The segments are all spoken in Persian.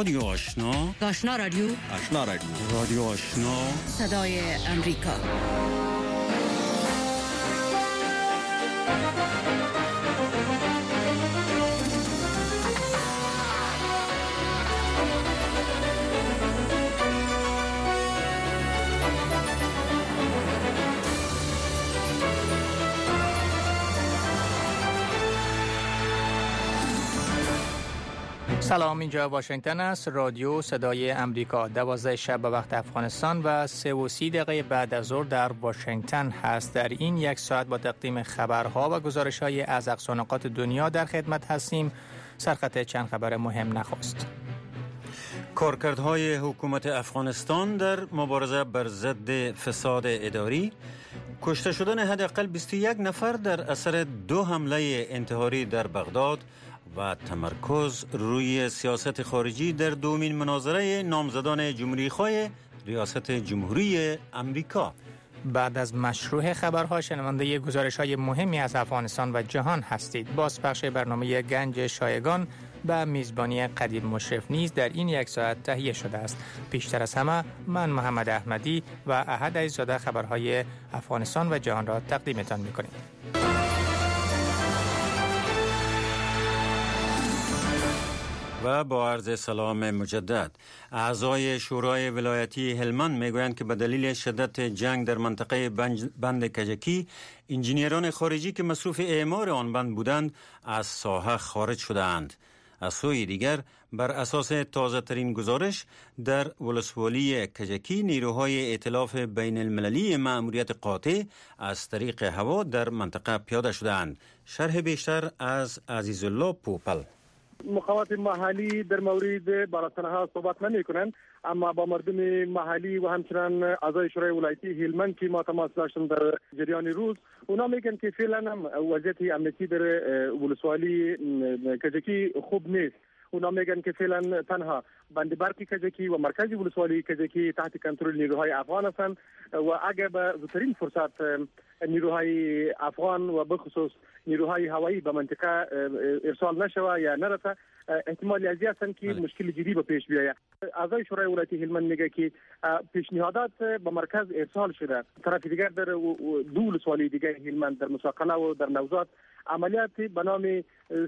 رادیو آشنا، آشنا رادیو، آشنا رادیو، رادیو آشنا، صدای امریکا. سلام، اینجا واشنگتن است. رادیو صدای امریکا. 12 شب به وقت افغانستان و 3:30 بعد از ظهر در واشنگتن هست. در این یک ساعت با تقدیم خبرها و گزارش‌های از اقصا نقاط دنیا در خدمت هستیم. سرخط چند خبر مهم نخست. کارکردهای حکومت افغانستان در مبارزه بر ضد فساد اداری، کشته شدن حداقل 21 نفر در اثر 2 حمله انتحاری در بغداد و تمرکز روی سیاست خارجی در دومین مناظره نامزدان جمهوری‌خواه ریاست جمهوری امریکا. بعد از مشروع خبرها شنونده گزارش‌های مهمی از افغانستان و جهان هستید. بازپخش برنامه گنج شایگان به میزبانی قدیر مشرف نیز در این یک ساعت تهیه شده است. پیشتر از همه من محمد احمدی و احد عزیزاده خبرهای افغانستان و جهان را تقدیمتان می‌کنیم. و با عرض سلام مجدد، اعضای شورای ولایتی هلمند میگویند که به دلیل شدت جنگ در منطقه بند کجکی، انجینیران خارجی که مصروف اعمار آن بند بودند از ساحه خارج شده‌اند. از سوی دیگر بر اساس تازه ترین گزارش در ولسوالی کجکی، نیروهای ائتلاف بین المللی مأموریت قاطع از طریق هوا در منطقه پیاده شده‌اند. شرح بیشتر از عزیزالله پوپل. مقامات محلی در مورد بالاتنها صحبت نمی کنند، اما با مردم محلی و همچنان اعضای شورای ولایتی هلمند که ما تماس داشتیم در جریان روز، اونا میگن که فعلا هم وضعیت امنیتی در ولسوالی کجکی خوب نیست. اونا میگن که فعلا تنها بند برق کجکی و مرکز ولسوالی کجکی تحت کنترل نیروهای افغان هستند و اگر به زودترین فرصت نیروهای افغان و بخصوص نیروهای هوایی به منطقه ارسال نشوه یا نرسه، احتمال ازی هستند که مشکل جدی به پیش بیاید. اعضای شورای ولایتی هلمند میگه که پیشنهادات به مرکز ارسال شده. طرف دیگر در دو ولسوالی دیگر هلمند در مساقله و در نوزاد عملیات به نام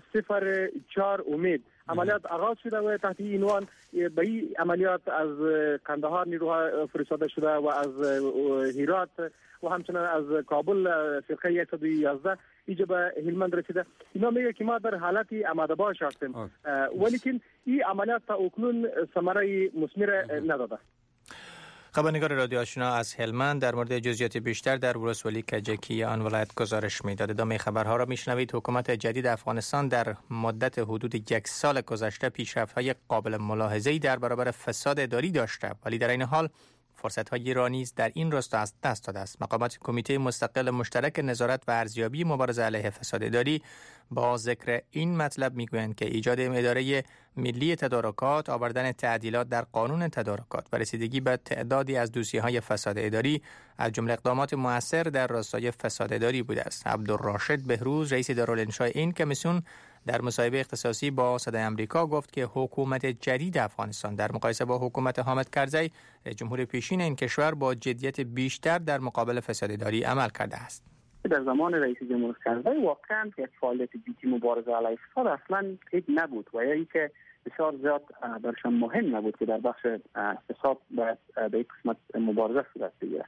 04 امید عملیات آغاز شده و تحت عنوان به این عملیات از قندهار نیروها فرستاده شده و از هرات و همچنین از کابل فرقه 111 اینجا به هلمند رسیده. اینا میگه که ما در حالت آماده باش هستیم، ولیکن این عملیات تا اکنون ثمره مثمر نداده. خبرنگار رادیو آشنا از هلمند در مورد جزئیات بیشتر در ولسوالی کجکی آن ولایت گزارش میداد. ادامه خبرها را میشنوید. حکومت جدید افغانستان در مدت حدود 1 سال گذشته پیشرفت‌های قابل ملاحظه‌ای در برابر فساد اداری داشته، ولی در این حال فرصت‌های را نیز در این راستا از دست داده است. مقامات کمیته مستقل مشترک نظارت و ارزیابی مبارزه علیه فساد اداری با ذکر این مطلب میگویند که ایجاد اداره ملی تدارکات، آوردن تعدیلات در قانون تدارکات و رسیدگی به تعدادی از دوسیه‌های فساد اداری از جمله اقدامات مؤثر در راستای فساد اداری بوده است. عبدالراشد بهروز، رئیس دارالانشاء این کمیسیون، در مصاحبه اختصاصی با صدای امریکا گفت که حکومت جدید افغانستان در مقایسه با حکومت حامد کرزی جمهور پیشین این کشور با جدیت بیشتر در مقابل فساد اداری عمل کرده است. در زمان رئیس جمهور کرزی واقعا یک فعالیت جدی مبارزه علیه فساد اصلا هیچ نبود و یا اینکه بسیار زیاد برشان مهم نبود که در بخش فساد به یک قسمت مبارزه صورت بگیره.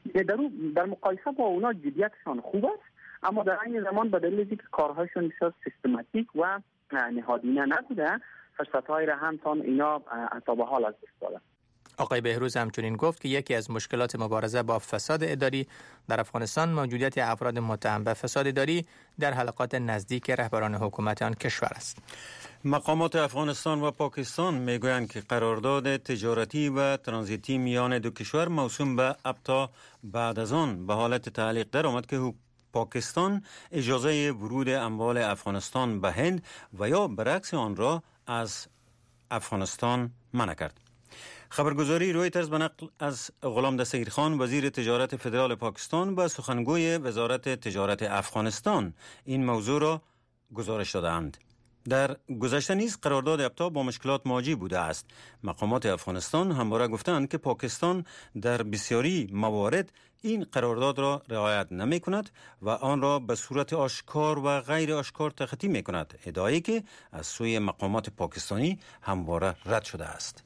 در مقایسه با اونا جدیتشان خوب است، اما در این زمان به دلیل اینکه کارهایشون بسیار سیستماتیک و نهادینه نبوده، فرصت‌های را هم تان اینا تا به حال از دست دادن. آقای بهروز همچنین گفت که یکی از مشکلات مبارزه با فساد اداری در افغانستان موجودیت افراد متهم به فساد اداری در حلقات نزدیک رهبران حکومت آن کشور است. مقامات افغانستان و پاکستان میگویند که قرارداد تجارتی و ترانزیتی میان دو کشور موسوم به ابتا بعد از آن به حالت تعلیق در آمد که پاکستان اجازه ورود اموال افغانستان به هند و یا برعکس آن را از افغانستان منع کرد. خبرگزاری رویترز به نقل از غلام دستگیرخان وزیر تجارت فدرال پاکستان و سخنگوی وزارت تجارت افغانستان این موضوع را گزارش دادند. در گذشته نیز قرارداد ابتا با مشکلات مواجه بوده است. مقامات افغانستان همواره گفتند که پاکستان در بسیاری موارد این قرارداد را رعایت نمی کند و آن را به صورت آشکار و غیر آشکار تخطی می کند، ادعایی که از سوی مقامات پاکستانی همواره رد شده است.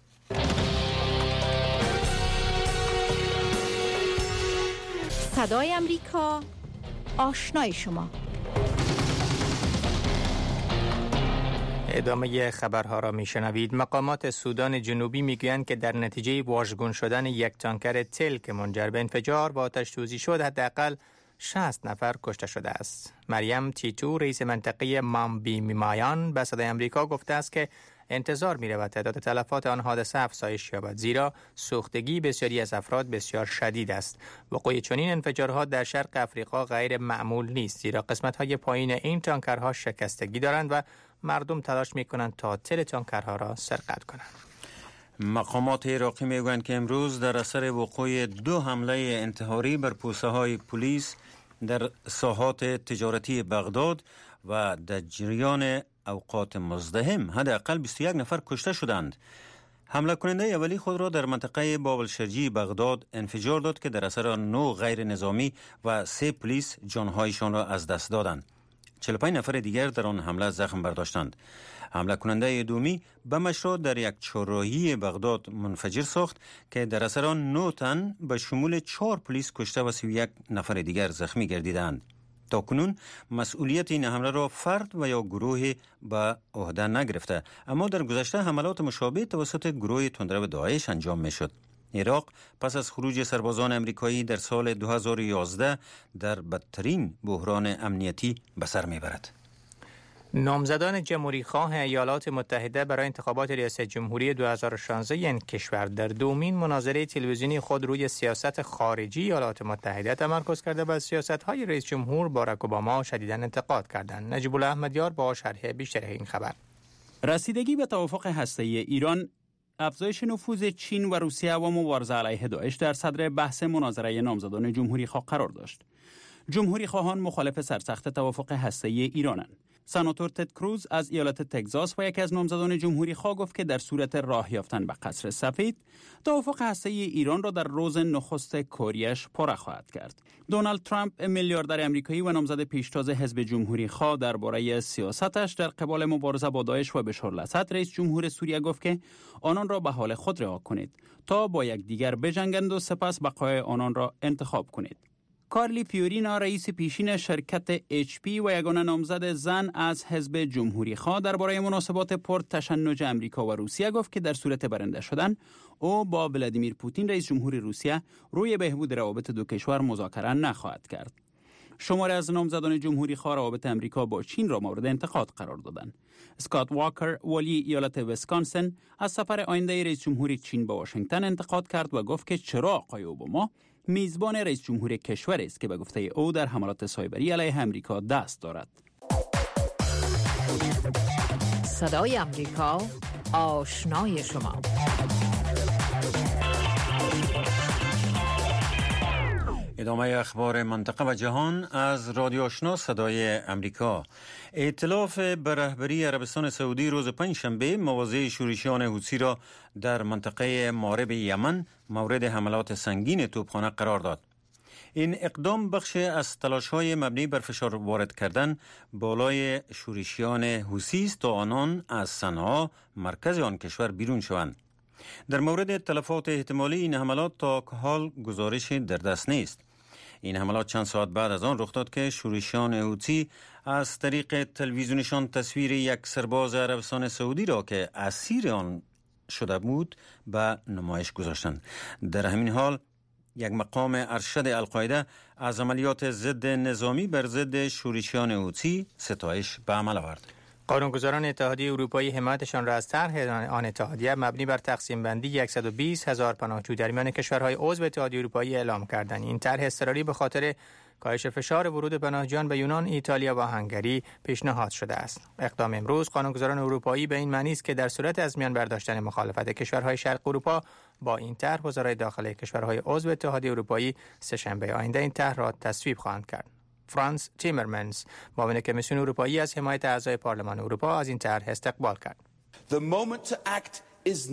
صدای امریکا، آشنای شما. ادامه خبرها را میشنوید. مقامات سودان جنوبی میگویند که در نتیجه واژگون شدن یک تانکر تل که منجر به انفجار و آتش سوزی شد حداقل 60 نفر کشته شده است. مریم تیتو رئیس منطقه مامبی میمایان به صدای امریکا گفته است که انتظار می‌رود تعداد تلفات آن حادثه افزایش یابد، زیرا سوختگی بسیاری از افراد بسیار شدید است. وقوع چنین انفجارها در شرق افریقا غیر معمول نیست، زیرا قسمت‌های پایین این تانکرها شکستگی دارند و مردم تلاش می‌کنند تا تل تانکرها را سرقت کنند. مقامات عراقی میگویند که امروز در اثر وقوع 2 حمله انتحاری بر پوسته‌های پلیس در ساحات تجارتی بغداد و در جریان اوقات مزدحم حداقل 21 نفر کشته شدند. حمله کننده اولی خود را در منطقه بابلشرجی بغداد انفجار داد که در اثر 9 غیر نظامی و 3 پلیس جانهایشان را از دست دادند. 45 نفر دیگر در آن حمله زخم برداشتند. حمله کننده دومی بمش را در یک چهارراهی بغداد منفجر ساخت که در اثر آن 9 تن به شمول 4 پلیس کشته و 31 نفر دیگر زخمی گردیدند. تا کنون مسئولیت این حمله را فرد و یا گروه به عهده نگرفته، اما در گذشته حملات مشابه توسط گروه تندرو داعش انجام می شد. عراق پس از خروج سربازان امریکایی در سال 2011 در بدترین بحران امنیتی به سر می برد. نامزدان جمهوری خواه ایالات متحده برای انتخابات ریاست جمهوری 2016 این کشور در دومین مناظره تلویزیونی خود روی سیاست خارجی ایالات متحده تمرکز کرده و سیاست‌های رئیس جمهور باراک اوباما شدیداً انتقاد کردند. نجیب الله احمدیار با شرح بیشتر این خبر. رسیدگی به توافق هسته‌ای ایران، افزایش نفوذ چین و روسیه و مبارزه علیه داعش در صدر بحث مناظره نامزدان جمهوری خواه قرار داشت. جمهوری خواهان مخالف سرسخت توافق هسته‌ای ایرانند. سناتور تد کروز از ایالت تگزاس و یکی از نامزدان جمهوری خواه گفت که در صورت راه یافتن به قصر سفید، توافق هسته‌ای ایران را در روز نخست کاریش پاره خواهد کرد. دونالد ترامپ، میلیاردر آمریکایی و نامزد پیشتاز حزب جمهوری خواه، درباره سیاستش در قبال مبارزه با داعش و بشار الاسد رئیس جمهور سوریه گفت که آنان را به حال خود رها کنید تا با یکدیگر بجنگند و سپس بقای آنان را انتخاب کنید. کارلی فیورینا، رئیس پیشین شرکت HP و یگانه نامزد زن از حزب جمهوری خواه، درباره مناسبات پرتشنج امریکا و روسیه گفت که در صورت برنده شدن او با ولادیمیر پوتین رئیس جمهور روسیه روی بهبود روابط دو کشور مذاکره نخواهد کرد. شماری از نامزدان جمهوری خواه روابط امریکا با چین را مورد انتقاد قرار دادند. اسکات واکر، والی ایالت ویسکانسن، از سفر آینده رئیس جمهور چین به واشنگتن انتقاد کرد و گفت که چرا آقای اوباما میزبان رئیس جمهور کشور است که به گفته او در حملات سایبری علیه امریکا دست دارد. صدای امریکا، آشنای شما. ادامه اخبار منطقه و جهان از رادیو آشنا صدای امریکا. ائتلاف به رهبری عربستان سعودی روز پنجشنبه مواضع شورشیان حوثی را در منطقه مارب یمن مورد حملات سنگین توپخانه قرار داد. این اقدام بخش از تلاش‌های مبنی بر فشار وارد کردن بالای شورشیان حوثی است تا آنان از صنعا، مرکز آن کشور، بیرون شوند. در مورد تلفات احتمالی این حملات تا حال گزارش در دست نیست. این حملات چند ساعت بعد از آن رخ داد که شورشیان حوثی از طریق تلویزیونشان تصویر یک سرباز عربستان سعودی را که اسیر آن شده بود به نمایش گذاشتند. در همین حال یک مقام ارشد القاعده از عملیات ضد نظامی بر ضد شورشیان حوثی ستایش به عمل آورد. قانونگذاران اتحادیه اروپایی حمایتشان را از طرح آن اتحادیه مبنی بر تقسیم بندی 120,000 پناهجو در میان کشورهای عضو اتحادیه اروپایی اعلام کردند. این طرح اضطراری به خاطر کاهش فشار ورود پناهجویان به یونان، ایتالیا و هنگری پیشنهاد شده است. اقدام امروز قانونگذاران اروپایی به این معنی است که در صورت از میان برداشتن مخالفت کشورهای شرق اروپا با این طرح، وزرای داخلی کشورهای عضو اتحادیه اروپایی سه‌شنبه آینده این طرح را تصویب خواهند کرد. فرانس تیمرمنز معاون کمیسیون اروپایی از حمایت اعضای پارلمان اروپا از این طرح استقبال کرد.